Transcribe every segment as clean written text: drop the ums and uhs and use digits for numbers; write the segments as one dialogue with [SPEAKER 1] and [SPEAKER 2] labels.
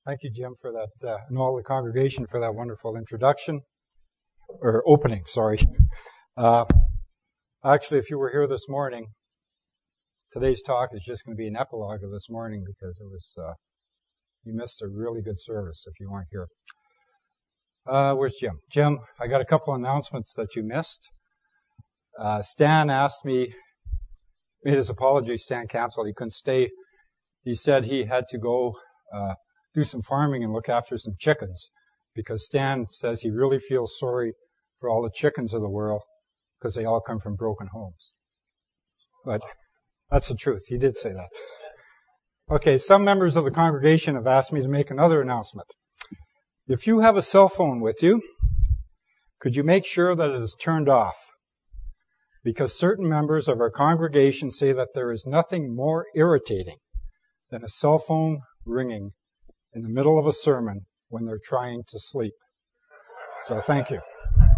[SPEAKER 1] Thank you, Jim, for that, and all the congregation for that wonderful introduction, or opening, sorry. Actually, if you were here this morning, today's talk is just going to be an epilogue of this morning because it was, you missed a really good service if you weren't here. Where's Jim? Jim, I got a couple announcements that you missed. Stan asked me, made his apology, Stan canceled, he couldn't stay. He said he had to go do some farming and look after some chickens because Stan says he really feels sorry for all the chickens of the world because they all come from broken homes. But that's the truth. He did say that. Okay, some members of the congregation have asked me to make another announcement. If you have a cell phone with you, could you make sure that it is turned off? Because certain members of our congregation say that there is nothing more irritating than a cell phone ringing in the middle of a sermon when they're trying to sleep. So thank you.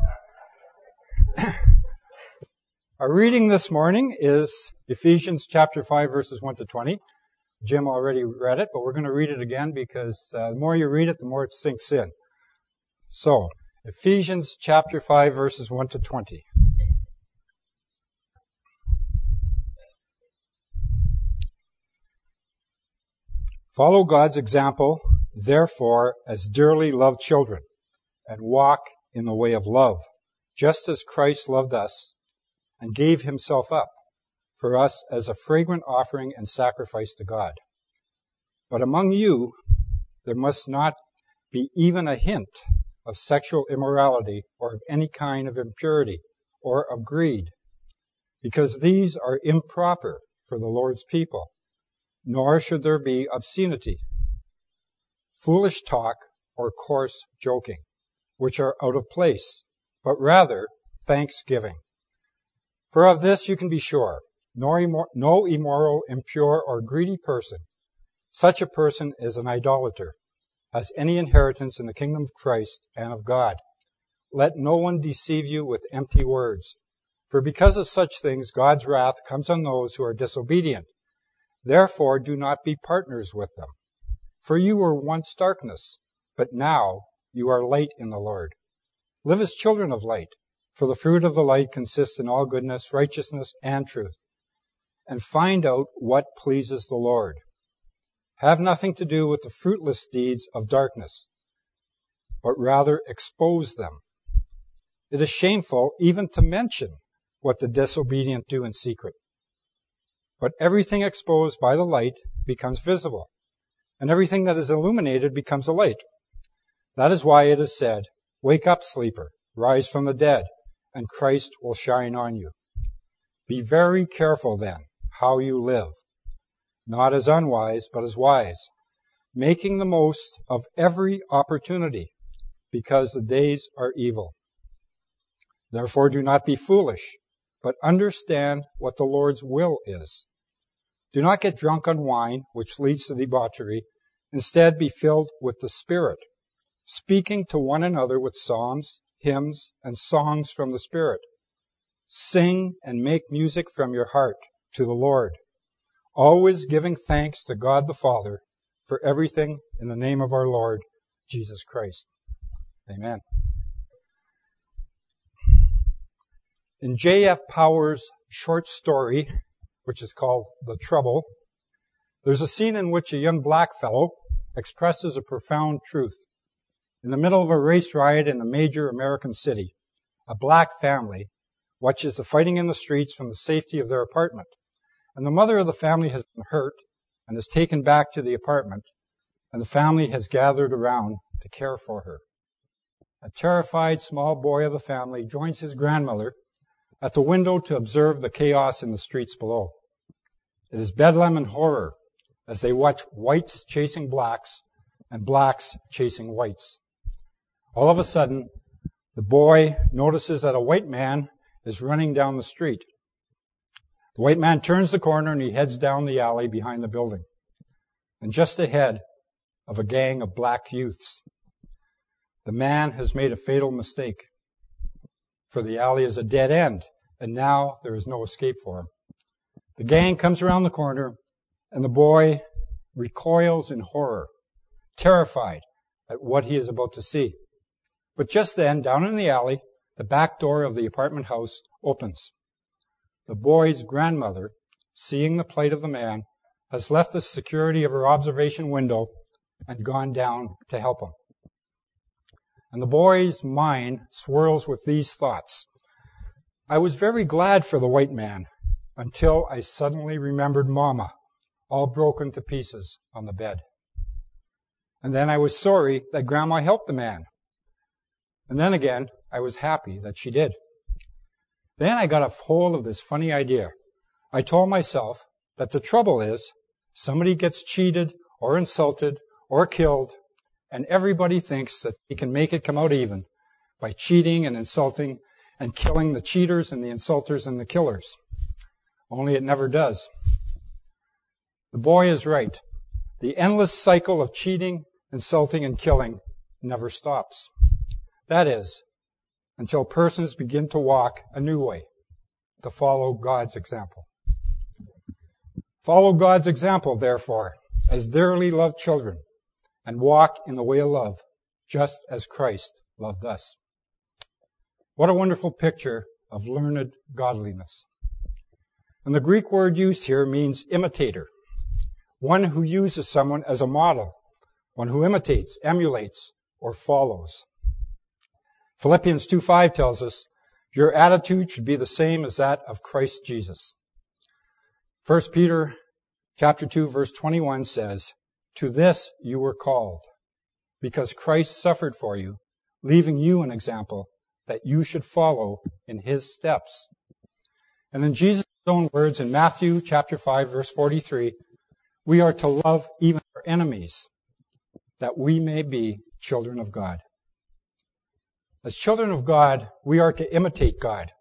[SPEAKER 1] Our reading this morning is Ephesians chapter 5, verses 1 to 20. Jim already read it, but we're going to read it again because the more you read it, the more it sinks in. So, Ephesians chapter 5, verses 1 to 20. Follow God's example, therefore, as dearly loved children, and walk in the way of love, just as Christ loved us and gave himself up for us as a fragrant offering and sacrifice to God. But among you, there must not be even a hint of sexual immorality or of any kind of impurity or of greed, because these are improper for the Lord's people, nor should there be obscenity, foolish talk, or coarse joking, which are out of place, but rather thanksgiving. For of this you can be sure, no immoral, impure, or greedy person, such a person is an idolater, has any inheritance in the kingdom of Christ and of God. Let no one deceive you with empty words, for because of such things God's wrath comes on those who are disobedient. Therefore do not be partners with them. For you were once darkness, but now you are light in the Lord. Live as children of light, for the fruit of the light consists in all goodness, righteousness, and truth. And find out what pleases the Lord. Have nothing to do with the fruitless deeds of darkness, but rather expose them. It is shameful even to mention what the disobedient do in secret. But everything exposed by the light becomes visible, and everything that is illuminated becomes a light. That is why it is said, "Wake up, sleeper, rise from the dead, and Christ will shine on you." Be very careful then how you live, not as unwise, but as wise, making the most of every opportunity, because the days are evil. Therefore do not be foolish, but understand what the Lord's will is. Do not get drunk on wine, which leads to debauchery. Instead, be filled with the Spirit, speaking to one another with psalms, hymns, and songs from the Spirit. Sing and make music from your heart to the Lord, always giving thanks to God the Father for everything in the name of our Lord Jesus Christ. Amen. In J.F. Powers' short story, which is called The Trouble, there's a scene in which a young black fellow expresses a profound truth. In the middle of a race riot in a major American city, a black family watches the fighting in the streets from the safety of their apartment. And the mother of the family has been hurt and is taken back to the apartment, and the family has gathered around to care for her. A terrified small boy of the family joins his grandmother at the window to observe the chaos in the streets below. It is bedlam and horror as they watch whites chasing blacks and blacks chasing whites. All of a sudden, the boy notices that a white man is running down the street. The white man turns the corner and he heads down the alley behind the building, and just ahead of a gang of black youths. The man has made a fatal mistake, for the alley is a dead end, and now there is no escape for him. The gang comes around the corner, and the boy recoils in horror, terrified at what he is about to see. But just then, down in the alley, the back door of the apartment house opens. The boy's grandmother, seeing the plight of the man, has left the security of her observation window and gone down to help him. And the boy's mind swirls with these thoughts. I was very glad for the white man until I suddenly remembered Mama, all broken to pieces on the bed. And then I was sorry that Grandma helped the man. And then again, I was happy that she did. Then I got a hold of this funny idea. I told myself that the trouble is somebody gets cheated or insulted or killed, and everybody thinks that he can make it come out even by cheating and insulting and killing the cheaters and the insulters and the killers. Only it never does. The boy is right. The endless cycle of cheating, insulting, and killing never stops. That is, until persons begin to walk a new way, to follow God's example. Follow God's example, therefore, as dearly loved children, and walk in the way of love, just as Christ loved us. What a wonderful picture of learned godliness. And the Greek word used here means imitator, one who uses someone as a model, one who imitates, emulates, or follows. Philippians 2:5 tells us, your attitude should be the same as that of Christ Jesus. 1 Peter chapter 2, verse 21 says, to this you were called, because Christ suffered for you, leaving you an example that you should follow in his steps. And in Jesus' own words in Matthew chapter 5, verse 43, we are to love even our enemies, that we may be children of God. As children of God, we are to imitate God.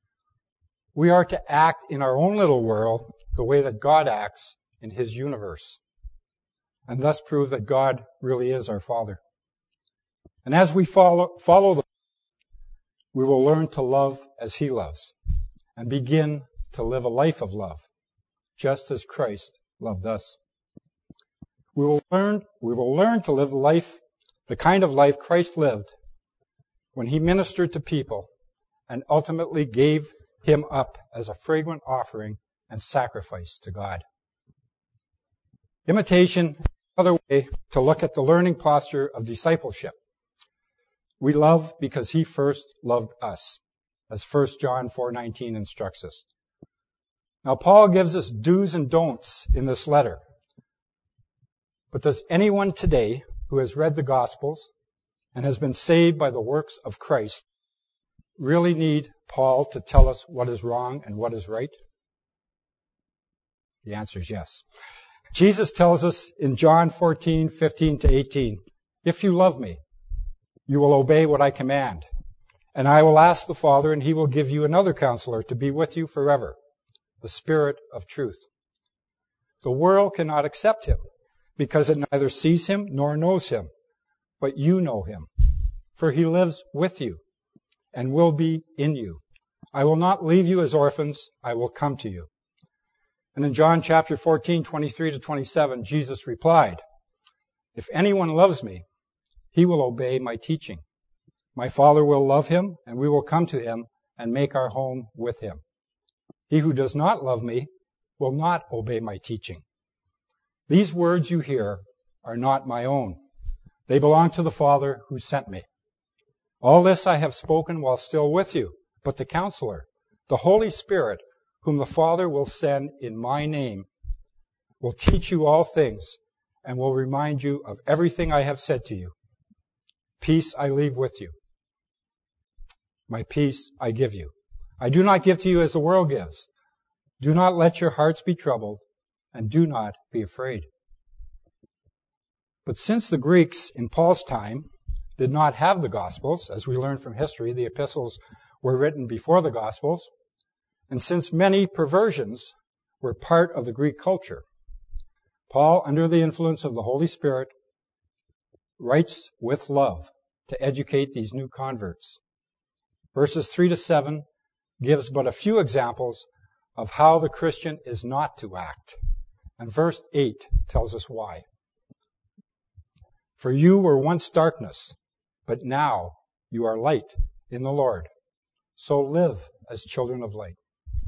[SPEAKER 1] We are to act in our own little world the way that God acts in his universe, and thus prove that God really is our Father. And as we follow the we will learn to love as he loves and begin to live a life of love, just as Christ loved us. We will learn to live the kind of life Christ lived when he ministered to people and ultimately gave him up as a fragrant offering and sacrifice to God. Imitation is another way to look at the learning posture of discipleship. We love because he first loved us, as 1 John 4:19 instructs us. Now, Paul gives us do's and don'ts in this letter. But does anyone today who has read the Gospels and has been saved by the works of Christ really need Paul to tell us what is wrong and what is right? The answer is yes. Jesus tells us in John 14:15-18, if you love me, you will obey what I command. And I will ask the Father, and he will give you another counselor to be with you forever, the Spirit of truth. The world cannot accept him, because it neither sees him nor knows him. But you know him, for he lives with you and will be in you. I will not leave you as orphans, I will come to you. And in John chapter 14:23-27, Jesus replied, if anyone loves me, he will obey my teaching. My Father will love him, and we will come to him and make our home with him. He who does not love me will not obey my teaching. These words you hear are not my own. They belong to the Father who sent me. All this I have spoken while still with you, but the Counselor, the Holy Spirit, whom the Father will send in my name, will teach you all things and will remind you of everything I have said to you. Peace I leave with you. My peace I give you. I do not give to you as the world gives. Do not let your hearts be troubled, and do not be afraid. But since the Greeks in Paul's time did not have the Gospels, as we learn from history, the epistles were written before the Gospels, and since many perversions were part of the Greek culture, Paul, under the influence of the Holy Spirit, writes with love to educate these new converts. Verses 3-7 gives but a few examples of how the Christian is not to act. And verse 8 tells us why. For you were once darkness, but now you are light in the Lord. So live as children of light.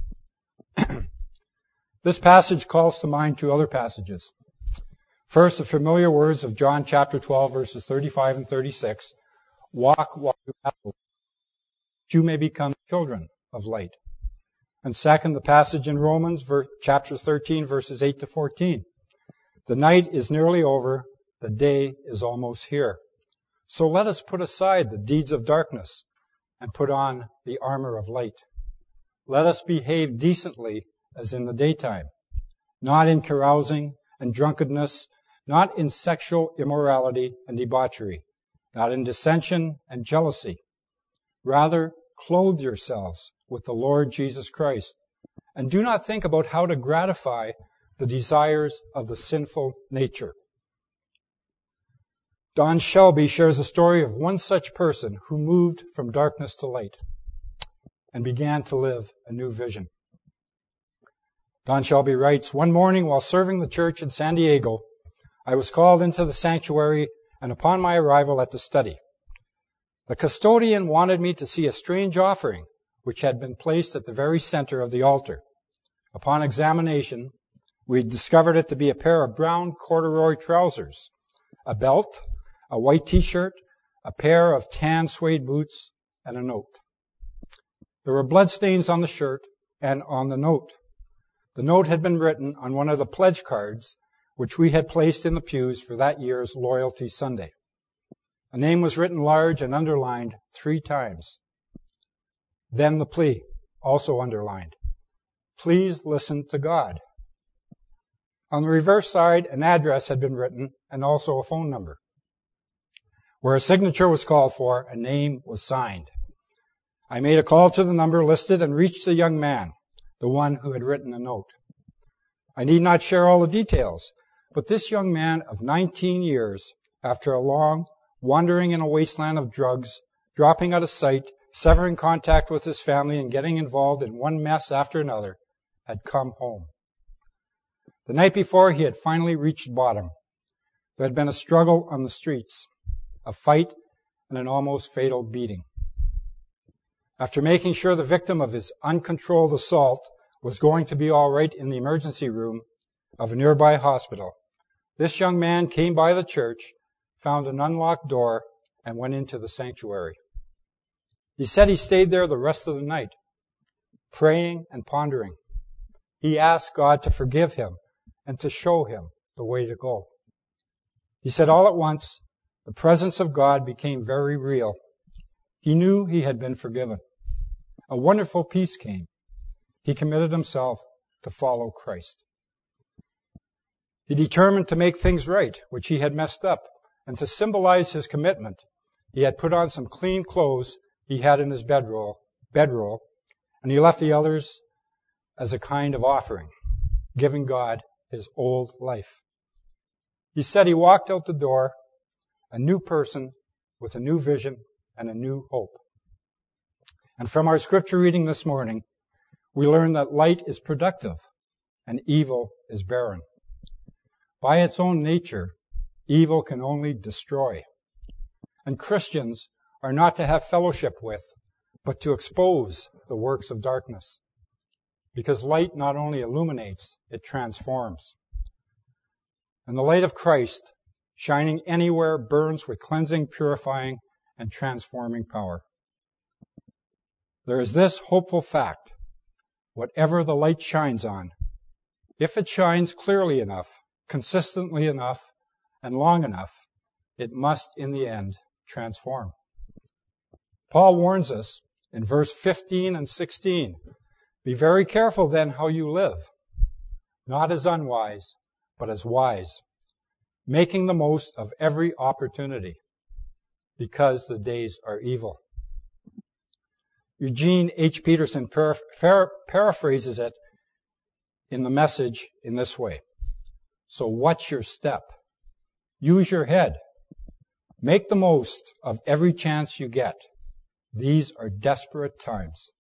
[SPEAKER 1] This passage calls to mind two other passages. First, the familiar words of John chapter 12, verses 35 and 36. Walk while you have light, that you may become children of light. And second, the passage in Romans chapter 13, verses 8 to 14. The night is nearly over, the day is almost here. So let us put aside the deeds of darkness and put on the armor of light. Let us behave decently as in the daytime, not in carousing and drunkenness, not in sexual immorality and debauchery, not in dissension and jealousy. Rather, clothe yourselves with the Lord Jesus Christ, and do not think about how to gratify the desires of the sinful nature. Don Shelby shares a story of one such person who moved from darkness to light and began to live a new vision. Don Shelby writes, "One morning while serving the church in San Diego, I was called into the sanctuary, and upon my arrival at the study, the custodian wanted me to see a strange offering which had been placed at the very center of the altar. Upon examination, we discovered it to be a pair of brown corduroy trousers, a belt, a white t-shirt, a pair of tan suede boots, and a note. There were bloodstains on the shirt and on the note. The note had been written on one of the pledge cards which we had placed in the pews for that year's Loyalty Sunday. A name was written large and underlined 3 times. Then the plea, also underlined. Please listen to God. On the reverse side, an address had been written and also a phone number. Where a signature was called for, a name was signed. I made a call to the number listed and reached the young man, the one who had written the note. I need not share all the details, but this young man of 19 years, after a long wandering in a wasteland of drugs, dropping out of sight, severing contact with his family, and getting involved in one mess after another, had come home. The night before, he had finally reached bottom. There had been a struggle on the streets, a fight, and an almost fatal beating. After making sure the victim of his uncontrolled assault was going to be all right in the emergency room of a nearby hospital, this young man came by the church, found an unlocked door, and went into the sanctuary. He said he stayed there the rest of the night, praying and pondering. He asked God to forgive him and to show him the way to go. He said all at once, the presence of God became very real. He knew he had been forgiven. A wonderful peace came. He committed himself to follow Christ. He determined to make things right, which he had messed up, and to symbolize his commitment, he had put on some clean clothes he had in his bedroll, and he left the others as a kind of offering, giving God his old life. He said he walked out the door, a new person with a new vision and a new hope. And from our scripture reading this morning, we learn that light is productive and evil is barren. By its own nature, evil can only destroy. And Christians are not to have fellowship with, but to expose the works of darkness. Because light not only illuminates, it transforms. And the light of Christ, shining anywhere, burns with cleansing, purifying, and transforming power. There is this hopeful fact. Whatever the light shines on, if it shines clearly enough, consistently enough, and long enough, it must, in the end, transform. Paul warns us in verse 15 and 16, be very careful then how you live, not as unwise, but as wise, making the most of every opportunity, because the days are evil. Eugene H. Peterson paraphrases it in the Message in this way. So watch your step. Use your head. Make the most of every chance you get. These are desperate times.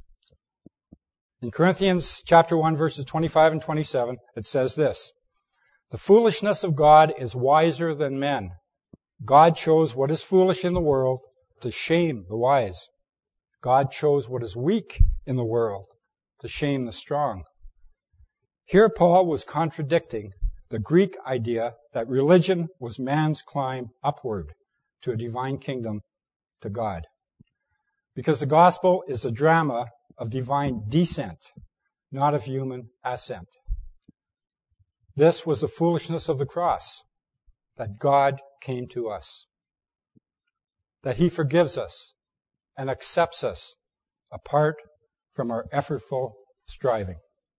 [SPEAKER 1] In Corinthians chapter 1, verses 25 and 27, it says this, the foolishness of God is wiser than men, God chose what is foolish in the world to shame the wise. God chose what is weak in the world to shame the strong. Here Paul was contradicting the Greek idea that religion was man's climb upward to a divine kingdom, to God. Because the gospel is a drama of divine descent, not of human ascent. This was the foolishness of the cross, that God came to us, that he forgives us and accepts us apart from our effortful striving.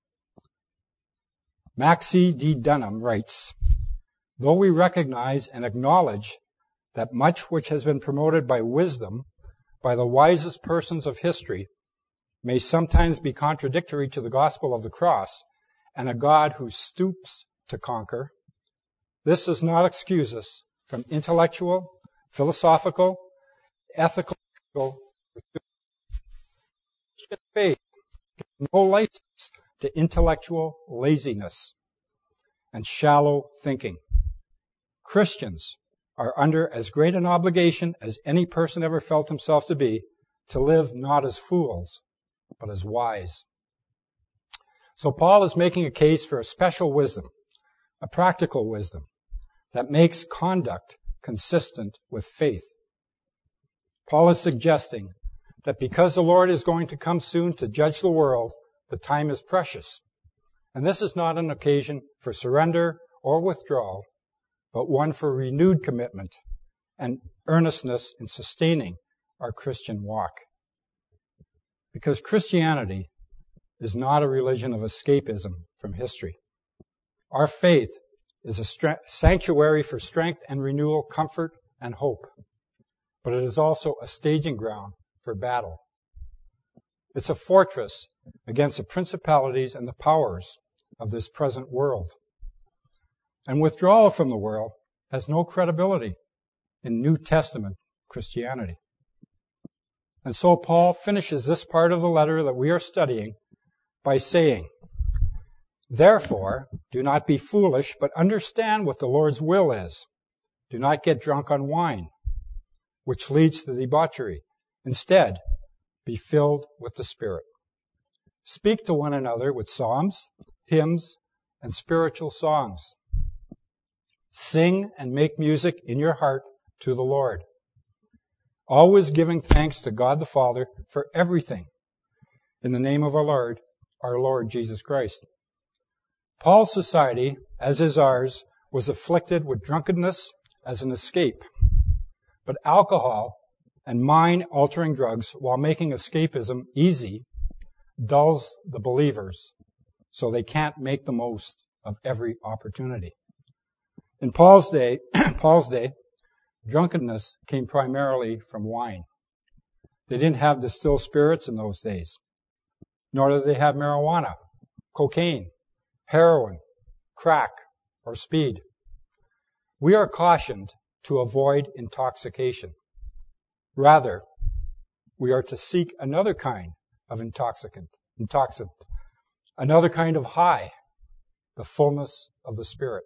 [SPEAKER 1] Maxie D. Dunham writes, "Though we recognize and acknowledge that much which has been promoted by wisdom, by the wisest persons of history, may sometimes be contradictory to the gospel of the cross and a God who stoops to conquer, this does not excuse us from intellectual, philosophical, ethical faith, no license to intellectual laziness and shallow thinking. Christians are under as great an obligation as any person ever felt himself to be, to live not as fools, but as wise." So Paul is making a case for a special wisdom, a practical wisdom, that makes conduct consistent with faith. Paul is suggesting that because the Lord is going to come soon to judge the world, the time is precious. And this is not an occasion for surrender or withdrawal, but one for renewed commitment and earnestness in sustaining our Christian walk. Because Christianity is not a religion of escapism from history. Our faith is a sanctuary for strength and renewal, comfort and hope. But it is also a staging ground for battle. It's a fortress against the principalities and the powers of this present world. And withdrawal from the world has no credibility in New Testament Christianity. And so Paul finishes this part of the letter that we are studying by saying, "Therefore, do not be foolish, but understand what the Lord's will is. Do not get drunk on wine, which leads to debauchery. Instead, be filled with the Spirit. Speak to one another with psalms, hymns, and spiritual songs. Sing and make music in your heart to the Lord, always giving thanks to God the Father for everything, in the name of our Lord Jesus Christ." Paul's society, as is ours, was afflicted with drunkenness as an escape. But alcohol and mind-altering drugs, while making escapism easy, dulls the believers, so they can't make the most of every opportunity. In Paul's day, drunkenness came primarily from wine. They didn't have distilled spirits in those days, nor did they have marijuana, cocaine, heroin, crack, or speed. We are cautioned to avoid intoxication. Rather, we are to seek another kind of intoxicant, another kind of high, the fullness of the Spirit.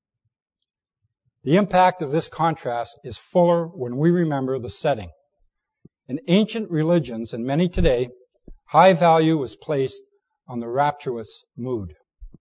[SPEAKER 1] The impact of this contrast is fuller when we remember the setting. In ancient religions, and many today, high value was placed on the rapturous mood.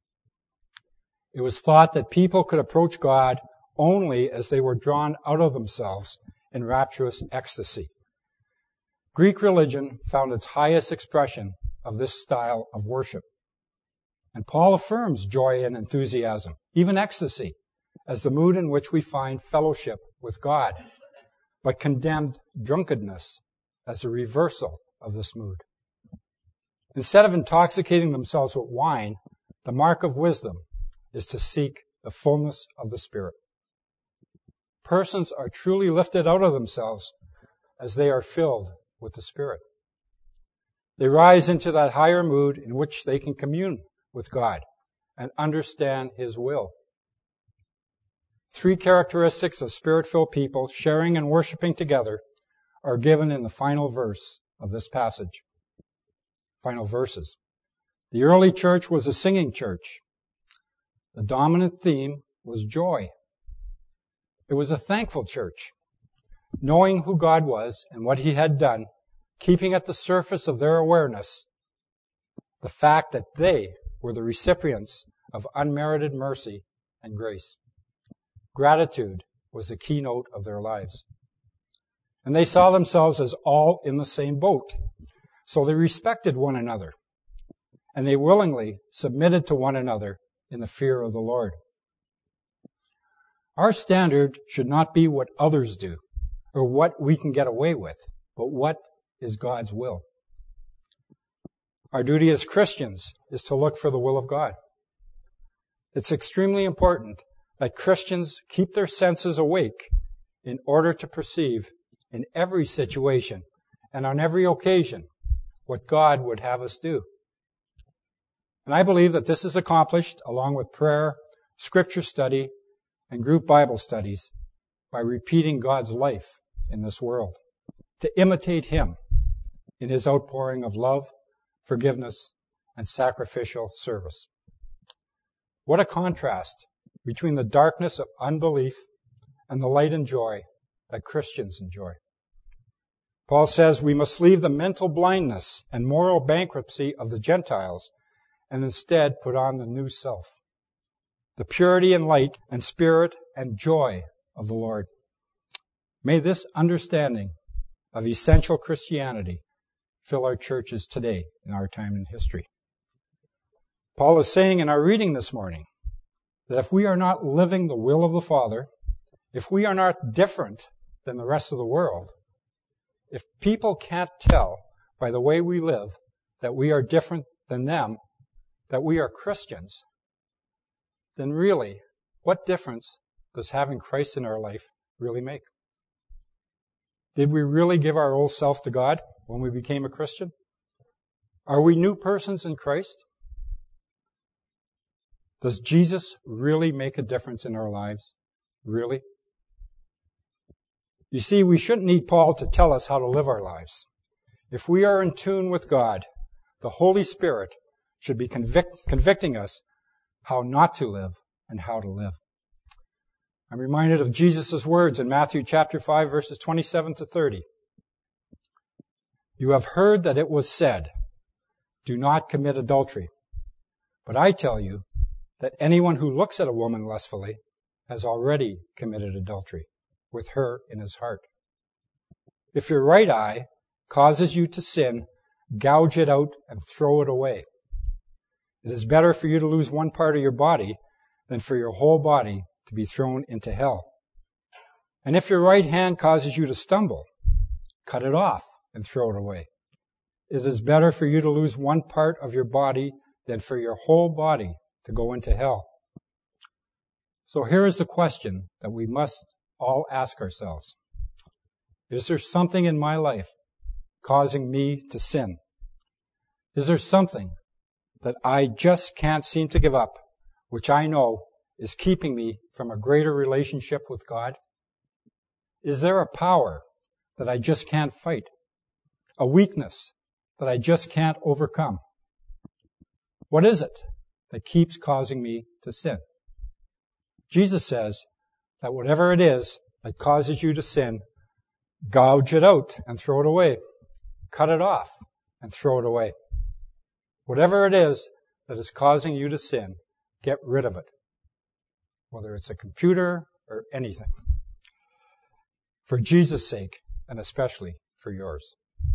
[SPEAKER 1] It was thought that people could approach God only as they were drawn out of themselves in rapturous ecstasy. Greek religion found its highest expression of this style of worship. And Paul affirms joy and enthusiasm, even ecstasy, as the mood in which we find fellowship with God, but condemned drunkenness as a reversal of this mood. Instead of intoxicating themselves with wine, the mark of wisdom is to seek the fullness of the Spirit. Persons are truly lifted out of themselves as they are filled with the Spirit. They rise into that higher mood in which they can commune with God and understand His will. 3 characteristics of Spirit-filled people sharing and worshiping together are given in the final verse of this passage. Final verses. The early church was a singing church. The dominant theme was joy. It was a thankful church, knowing who God was and what He had done, keeping at the surface of their awareness the fact that they were the recipients of unmerited mercy and grace. Gratitude was the keynote of their lives. And they saw themselves as all in the same boat. So they respected one another. And they willingly submitted to one another in the fear of the Lord. Our standard should not be what others do or what we can get away with, but what is God's will. Our duty as Christians is to look for the will of God. It's extremely important that Christians keep their senses awake in order to perceive in every situation and on every occasion what God would have us do. And I believe that this is accomplished along with prayer, scripture study, and group Bible studies by repeating God's life in this world, to imitate Him in His outpouring of love, forgiveness, and sacrificial service. What a contrast between the darkness of unbelief and the light and joy that Christians enjoy. Paul says we must leave the mental blindness and moral bankruptcy of the Gentiles and instead put on the new self, the purity and light and spirit and joy of the Lord. May this understanding of essential Christianity fill our churches today in our time in history. Paul is saying in our reading this morning that if we are not living the will of the Father, if we are not different than the rest of the world, if people can't tell by the way we live that we are different than them, that we are Christians, then really, what difference does having Christ in our life really make? Did we really give our old self to God when we became a Christian? Are we new persons in Christ? Does Jesus really make a difference in our lives? Really? You see, we shouldn't need Paul to tell us how to live our lives. If we are in tune with God, the Holy Spirit should be convicting us how not to live and how to live. I'm reminded of Jesus' words in Matthew chapter 5, verses 27 to 30. You have heard that it was said, do not commit adultery. But I tell you that anyone who looks at a woman lustfully has already committed adultery with her in his heart. If your right eye causes you to sin, gouge it out and throw it away. It is better for you to lose one part of your body than for your whole body to be thrown into hell. And if your right hand causes you to stumble, cut it off and throw it away. It is better for you to lose one part of your body than for your whole body to go into hell. So here is the question that we must all ask ourselves. Is there something in my life causing me to sin? Is there something that I just can't seem to give up, which I know is keeping me from a greater relationship with God? Is there a power that I just can't fight? A weakness that I just can't overcome? What is it that keeps causing me to sin? Jesus says that whatever it is that causes you to sin, gouge it out and throw it away. Cut it off and throw it away. Whatever it is that is causing you to sin, get rid of it. Whether it's a computer or anything. For Jesus' sake, and especially for yours.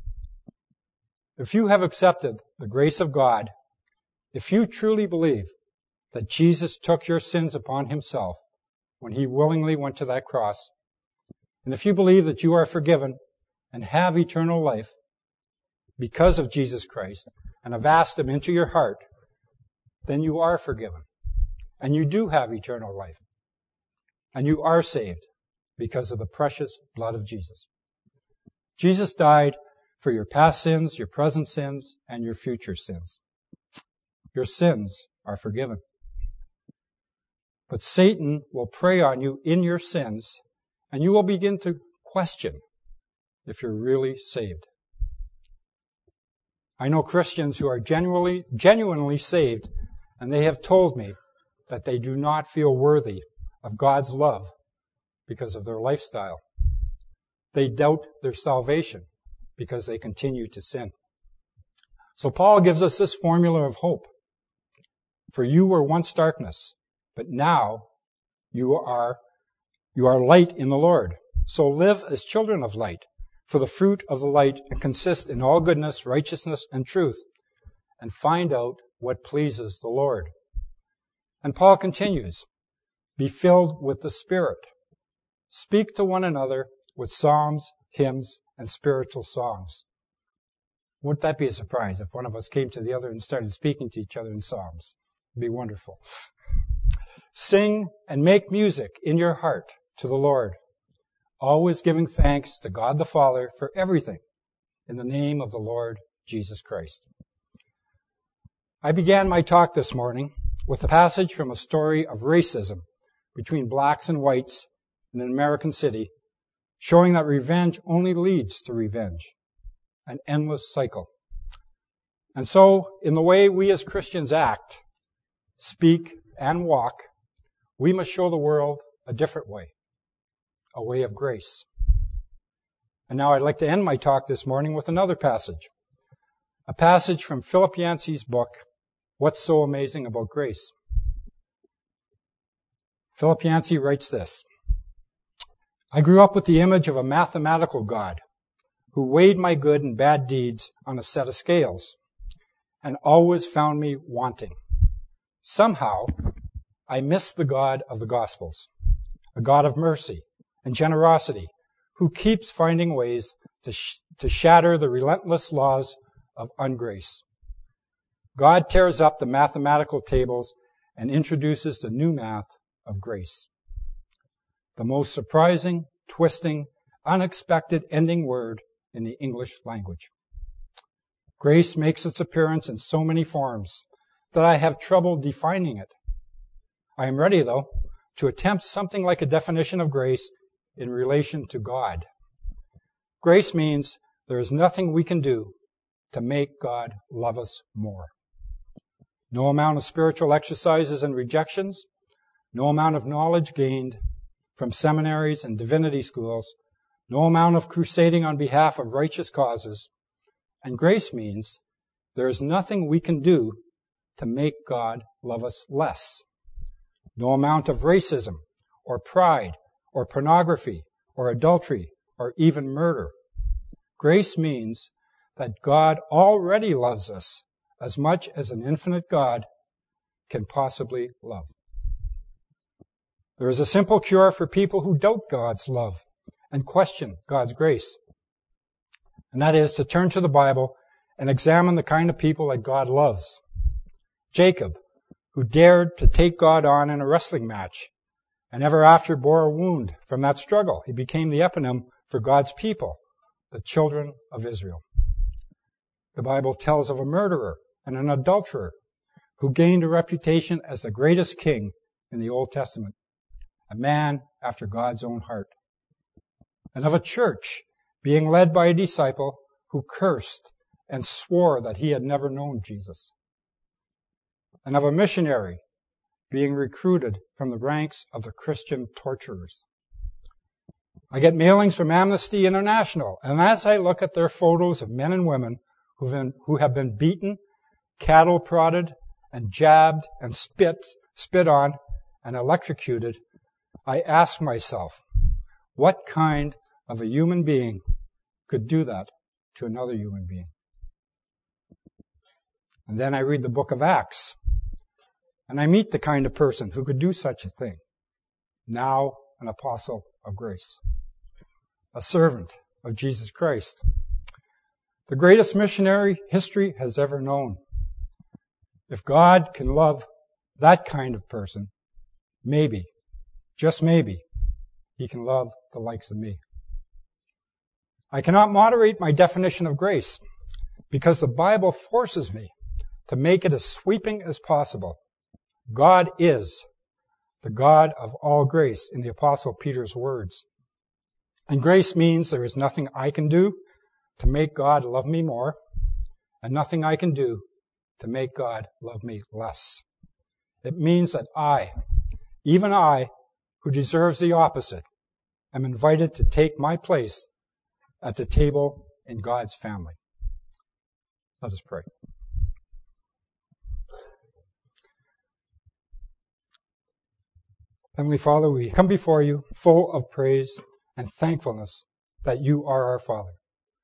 [SPEAKER 1] If you have accepted the grace of God, if you truly believe that Jesus took your sins upon Himself when He willingly went to that cross, and if you believe that you are forgiven and have eternal life because of Jesus Christ, and have asked Him into your heart, then you are forgiven. And you do have eternal life. And you are saved because of the precious blood of Jesus. Jesus died for your past sins, your present sins, and your future sins. Your sins are forgiven. But Satan will prey on you in your sins, and you will begin to question if you're really saved. I know Christians who are genuinely saved, and they have told me that they do not feel worthy of God's love because of their lifestyle. They doubt their salvation because they continue to sin. So Paul gives us this formula of hope. For you were once darkness, but now you are light in the Lord. So live as children of light, for the fruit of the light consists in all goodness, righteousness, and truth, and find out what pleases the Lord. And Paul continues, be filled with the Spirit. Speak to one another with psalms, hymns, and spiritual songs. Wouldn't that be a surprise if one of us came to the other and started speaking to each other in psalms? It'd be wonderful. Sing and make music in your heart to the Lord, always giving thanks to God the Father for everything in the name of the Lord Jesus Christ. I began my talk this morning with a passage from a story of racism between blacks and whites in an American city, showing that revenge only leads to revenge, an endless cycle. And so, in the way we as Christians act, speak, and walk, we must show the world a different way, a way of grace. And now I'd like to end my talk this morning with another passage, a passage from Philip Yancey's book, What's So Amazing About Grace? Philip Yancey writes this, I grew up with the image of a mathematical God who weighed my good and bad deeds on a set of scales and always found me wanting. Somehow, I missed the God of the Gospels, a God of mercy and generosity who keeps finding ways to shatter the relentless laws of ungrace. God tears up the mathematical tables and introduces the new math of grace. The most surprising, twisting, unexpected ending word in the English language. Grace makes its appearance in so many forms that I have trouble defining it. I am ready, though, to attempt something like a definition of grace in relation to God. Grace means there is nothing we can do to make God love us more. No amount of spiritual exercises and rejections, no amount of knowledge gained from seminaries and divinity schools, no amount of crusading on behalf of righteous causes. And grace means there is nothing we can do to make God love us less. No amount of racism or pride or pornography or adultery or even murder. Grace means that God already loves us as much as an infinite God can possibly love. There is a simple cure for people who doubt God's love and question God's grace. And that is to turn to the Bible and examine the kind of people that God loves. Jacob, who dared to take God on in a wrestling match, and ever after bore a wound from that struggle. He became the eponym for God's people, the children of Israel. The Bible tells of a murderer and an adulterer who gained a reputation as the greatest king in the Old Testament, a man after God's own heart. And of a church being led by a disciple who cursed and swore that he had never known Jesus. And of a missionary being recruited from the ranks of the Christian torturers. I get mailings from Amnesty International, and as I look at their photos of men and women who have been beaten, cattle prodded, and jabbed, and spit on, and electrocuted, I ask myself, what kind of a human being could do that to another human being? And then I read the book of Acts, and I meet the kind of person who could do such a thing. Now an apostle of grace, a servant of Jesus Christ, the greatest missionary history has ever known. If God can love that kind of person, maybe, just maybe, He can love the likes of me. I cannot moderate my definition of grace because the Bible forces me to make it as sweeping as possible. God is the God of all grace, in the Apostle Peter's words. And grace means there is nothing I can do to make God love me more, and nothing I can do to make God love me less. It means that I, even I, who deserves the opposite, am invited to take my place at the table in God's family. Let us pray. Heavenly Father, we come before you full of praise and thankfulness that you are our Father.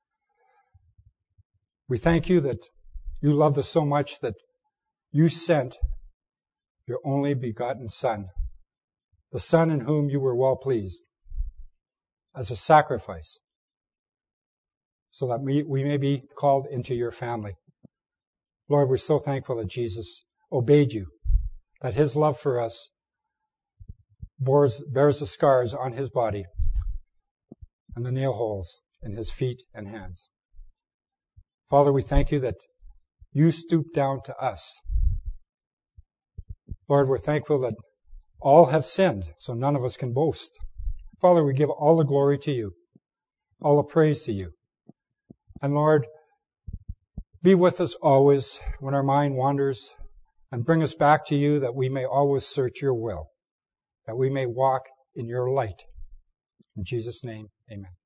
[SPEAKER 1] We thank you that you loved us so much that you sent your only begotten Son, the Son in whom you were well pleased, as a sacrifice, so that we may be called into your family. Lord, we're so thankful that Jesus obeyed you, that his love for us bears the scars on his body and the nail holes in his feet and hands. Father, we thank you that you stooped down to us. Lord, we're thankful that all have sinned, so none of us can boast. Father, we give all the glory to you, all the praise to you. And Lord, be with us always when our mind wanders, and bring us back to you that we may always search your will, that we may walk in your light. In Jesus' name, amen.